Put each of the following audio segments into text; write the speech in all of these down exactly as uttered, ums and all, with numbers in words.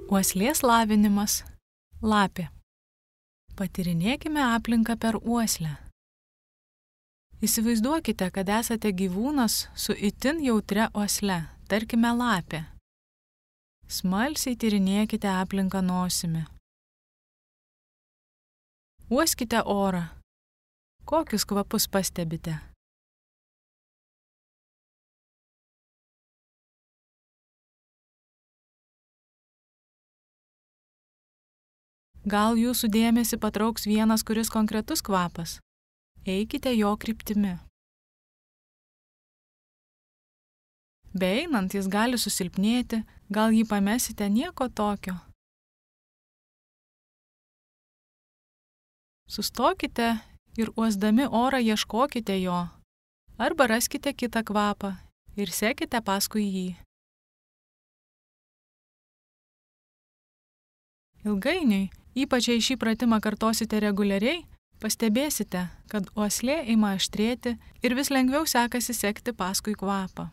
Uoslės lavinimas. Lapė. Patyrinėkime aplinką per uoslę. Įsivaizduokite, kad esate gyvūnas su itin jautria uosle, tarkime lapė. Smalsiai tyrinėkite aplinką nosimi. Uoskite orą. Kokius kvapus pastebite? Gal jūsų dėmesį patrauks vienas kuris konkretus kvapas? Eikite jo kryptimi. Beeinant jis gali susilpnėti, gal jį pamesite nieko tokio. Sustokite ir uosdami orą ieškokite jo, arba raskite kitą kvapą ir sekite paskui jį. Ilgainiui, ypač jei šį pratimą kartosite reguliariai, pastebėsite, kad uoslė ima aštrėti ir vis lengviau sekasi sekti paskui kvapą.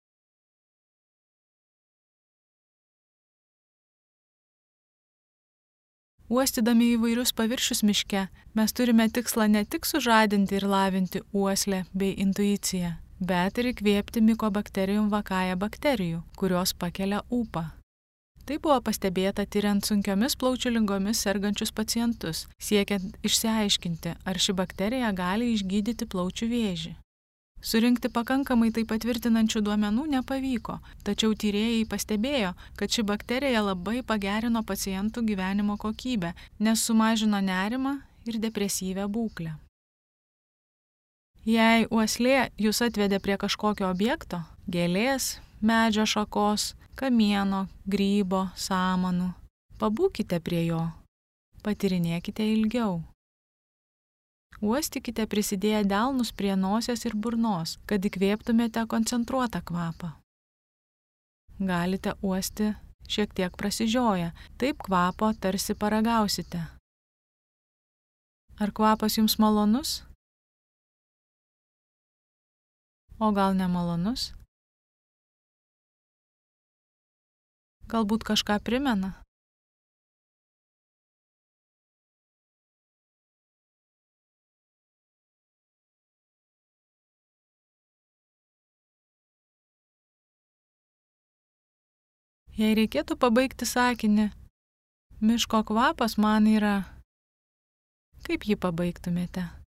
Uostydami įvairius paviršius miške, mes turime tikslą ne tik sužadinti ir lavinti uoslę bei intuiciją, bet ir įkvėpti Mycobacterium vaccae bakterijų, kurios pakelia ūpą. Tai buvo pastebėta tyriant sunkiomis plaučių ligomis sergančius pacientus, siekiant išsiaiškinti, ar ši bakterija gali išgydyti plaučių vėžį. Surinkti pakankamai tai patvirtinančių duomenų nepavyko, tačiau tyrėjai pastebėjo, kad ši bakterija labai pagerino pacientų gyvenimo kokybę, nes sumažino nerimą ir depresyvią būklę. Jei uoslė jūs atvedė prie kažkokio objekto – gėlės, medžio šakos, kamieno, grybo, samanų – pabūkite prie jo, patyrinėkite ilgiau. Uostykite prisidėję delnus prie nosies ir burnos, kad įkvėptumėte koncentruotą kvapą. Galite uosti šiek tiek prasižioję, taip kvapo tarsi paragausite. Ar kvapas jums malonus? O gal nemalonus? Galbūt kažką primena? Jei reikėtų pabaigti sakinį, miško kvapas man yra, kaip jį pabaigtumėte?